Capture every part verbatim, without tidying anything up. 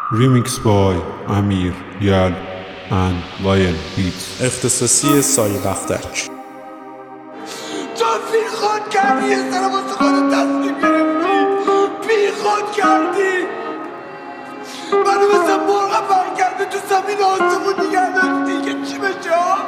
Remix by Amir, Yal and Lion Beats. اختصاصی سایه بختک. تو بی خود کردی یه سر واسه خودت تصمیم گرفتی، بی خود کردی منو مثل مرغ پر کرده تو زمین آسمون نگه داشتی که چی بشه ها؟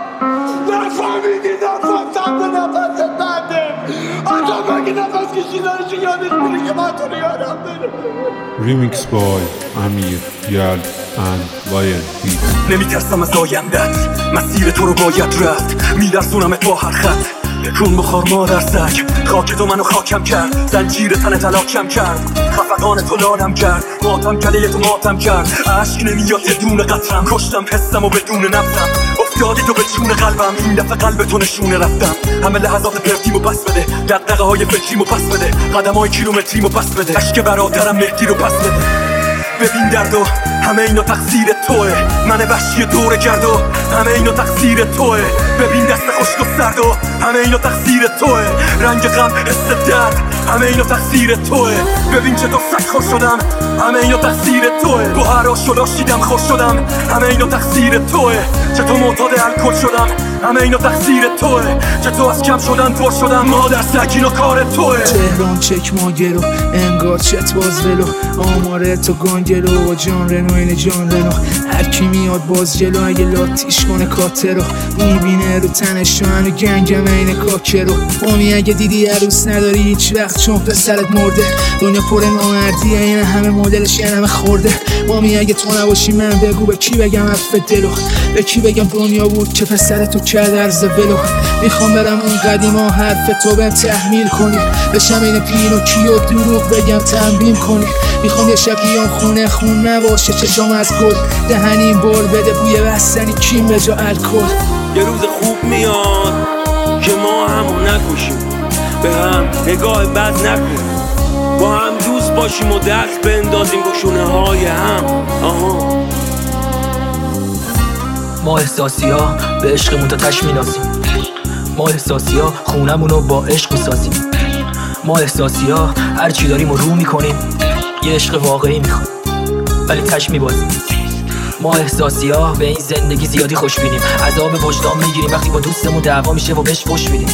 نفهمیدی نفسم به نفست بعده حتی مگه نفس کشیدنشو یادت میره که من تو رو یادم بره. Remix by Amir, Yal and Lion Beats. نمیترسم از آیندت، مسیر تو رو باید رفت، میلرزونمت با هر خط کون بخار مادر سگ. خاک تو منو خاکم کرد، زنجیر تن تلاکم کرد، خفقان تو لالم کرد، ماتم کله تو ماتم کرد. عشق نمیاد دون قطرم، کشتم حسم و بدون نفسم، افتادی تو به جون قلبم. این دفعه قلب تو نشونه رفتم، همه لحظات پرتیمو پس بده، دقدقه های فکریمو پس بده، قدم های کیلومتریمو پس بده، عشق برادرم مهدی رو پس بده. ببین دردو همه اینا تقصیر توه، من وحشی دوره کرد و همه اینا تقصیر توه. ببین دست خشک و سرد و همه اینا تقصیر توه، رنگ غم حس درد همه اینا تقصیر توه. ببین چطور سگ خوش شدم، همه اینا تقصیر توه. با هر آشولا شیدم خوش شدم، همه اینا تقصیر توه. چطور معتاد الکل شدم، همه اینا تقصیر توه. چطور از کم شدن پر شدم، مادر سگ اینا کار توه. تهران چک ماگرو انگار چت باز ولو، آماره تو گانگلو و جان رنو این جان رنو. هر کی میاد باز جلو اگه لاتیش کنه کاتر رو میبینه رو تنش، هنو گنگم این کاکه رو. امی اگه دیدی عروس نداری هیچ وقت چون پسرت مرده، دنیا پر نامردیه این همه مدلش یه همه خورده. مامی اگه تو نباشی من بگو به کی بگم حرف دلو، به کی بگم دنیا بود که پسر تو کرد عرض ولو. میخوام برم اون قدیما حرف تو به تحمیل کنی، بشم این پینوکیو دروغ بگم تنبیه کنی. میخوام یه شب بیام خونه خون نباشه چشام از گل، دهنیم بر بده بوی بستنی کیم به جا الکل. یه روز خوب میاد که ما همو نکشیم، به هم نگاه بد نکنیم، با هم دوست باشیم و دست بندازیم گشونه های هم. آها ما احساسی ها به عشقمون تا تش می‌ناسیم، ما احساسی ها خونمونو با عشق می‌سازیم، ما احساسی ها هر چی داریم رو رو میکنیم، یه عشق واقعی میخوام ولی تش میبازیم. ما احساسی ها به این زندگی زیادی خوش بینیم، عذاب وجدان میگیریم وقتی با دوستمون دعوا میشه و بهش فوش میدیم.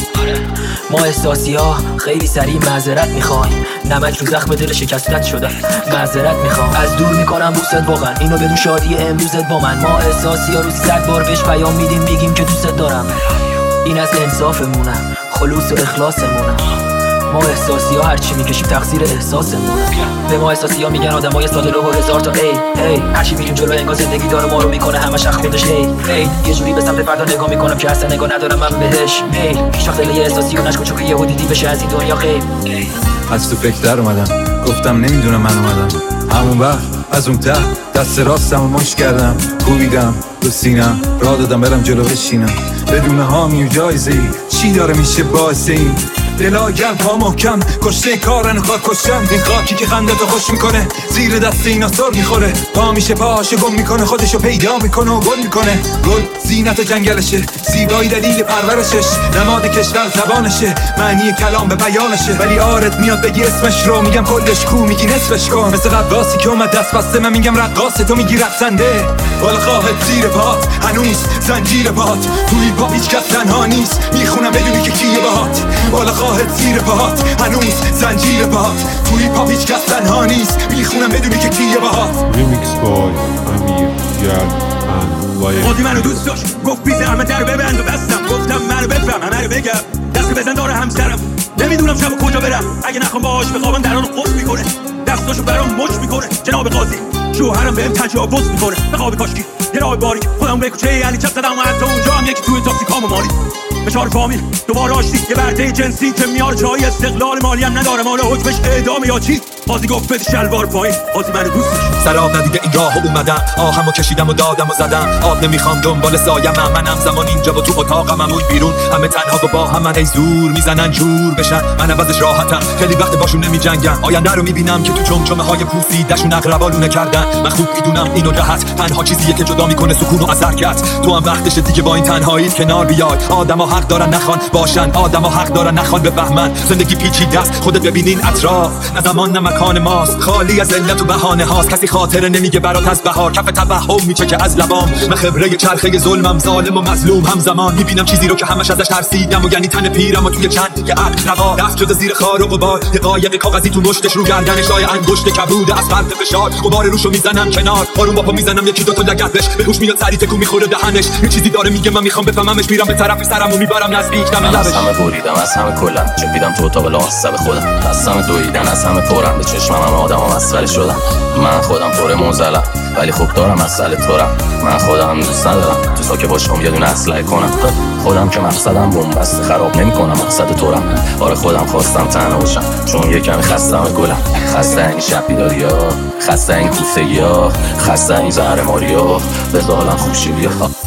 ما احساسی ها خیلی سریع معذرت میخوایم، نمک رو زخم دل شکستت شدن معذرت میخوام. از دور میکنم بوست واقعا اینو بدون شادی امروزت با من. ما احساسی ها روزی صد بار بهش پیام میدیم میگیم که دوست دارم، این از انصافمونه، خلوص و اخلاصمونه. ما احساسی ها هرچی میکشیم تقصیر احساسمونه. به ما احساسی ها میگن آدم های ساده و هزار تا ای ای، هرچی میریم جلو انگار زندگی داره ما رو میکنه همش اخ خودش ای ای. یه جوری به سمت فردا نگاه میکنم که اصلا نگاه ندارم من بهش ای. هیچ وقت دل یه احساسی رو نشکن چون که یهو دیدی بشه از این دنیا غیب ای. از تو فکر در اومدم گفتم نمیدونم من اومدم، همون وقت از اون ته دست راستم و مش کردم، کوبیدم تو سینم راه دادم برم جلو بشینم، بدون حامی و جایزه ای چی داره میشه باعث این دلا گرم پا محکم کشته کارن خواهد کشتم. این خاکی که خندتو خوش میکنه زیر دست اینا سر میخوره، پا میشه پاهاشو گم میکنه خودشو پیدا میکنه و گل میکنه. گل زینت جنگلشه، زیبایی دلیل پرورشش، نماد کشور زبانشه، معنی کلام به بیانشه. ولی آرت میاد بگی اسمش رو میگم کلش کو میگی نصفش کن، مثل رقاصی که اومد دست بسته من میگم رقاصه تو میگی رقصنده. بالا خواهد زیر پات هنوز زنجیر پات، توی پا هیچ کس تنها نیست میخونم بدونی که کیه باهات. بالا خواهد زیر پات هنوز زنجیر پات، توی پا هیچ کس تنها نیست میخونم بدونی که کیه باهات. Remix by Amir, Yal and Lion خودی منو دوست داشت گفت بیزه همه در ببند و بستم، گفتم منو بفهم همه رو بگم دست بزن داره همسرم. نمیدونم شب کجا برم اگه نخوام باهاش بخوابم درانو قصد میکنه، دستاشو برام مچ میکنه. جناب قاضی شوهرم بهم تجاوز میکنه، به خواب کاشکی یه راه باریک خودم به کوچه علی چپ زدم و حتی اونجا هم یکی توی تاکسی کامو مالی. فشار فامیل دوباره آشتی یه برده جنسی که میاره جای استقلال مالی هم نداره، مال حکمش اعدام یا چی. قاضی گفت بده شلوار پایین، قاضی منو دوست داشت. سراب ندیده این راهو اومدم، آهمو کشیدم و دادم و زدم، آب نمیخوام دنبال سایم من همزمان اینجا و تو اتاقم همون بیرون، همه تنها و با هم من ای زور میزنن جور بشن، من عوضش راحتم خیلی وقت باشون نمیجنگم. آینده رو میبینم که تو جمجمه های پوسیدشون اقربالونه کردن، من خوب میدونم اینو راحت تنها چیزیه که جدا میکنه سکون و از حرکت. تو هم وقتشه دیگه با این تنهایی کنار بیای، آدما حق دارن نخوان باشن، آدما حق دارن نخوان بفهمن. زندگی پیچیده است خودت ببینین اطراف، نه زمان نه مکان ماست، خالی از علت و بهانه هاست. کسی خاطره نمیگه برات از بهار، کف توهم میچکه از لبام. من خبره چرخه ظلمم، ظالم و مظلوم همزمان. میبینم چیزی رو که همش ازش ترسیدم و یعنی تن پیرم و توی چند یه عقل روا دست شده زیر خار و غبار. یه قایق کاغذی تو مشتش رو گردنش، آی انگشت کبوده از فرط فشار. غبار روشو میزنم کنار، آروم با پا میزنم یکی دو تا لگدش. به گوش میاد سری تکون میخوره دهنش، یه چیزی داره میگه من میخوام بفهممش. میرم به طرف سرمو میبرم نزدیک دم لبش. از همه بریدم، از همه کلم چپیدم تو اتاق لاسب خودم. دستم دویدن، از همه پرم به چشمم هم آدم هم مسئله شدم. من خودم پر موزلم ولی خوب دارم مسئله تورم. من خودم دوست ندارم تو ساکه باشم یه دونه اسلحه کنم. خودم که مقصدم بومبست خراب نمی کنم، مقصد تورم. آره خودم خواستم تنها باشم چون یه کمی خستم گلم. خسته این شب بیداری ها، خسته این کوفتگی ها، خسته این زهر ماری ها. بذار حالم خوب شی بیا.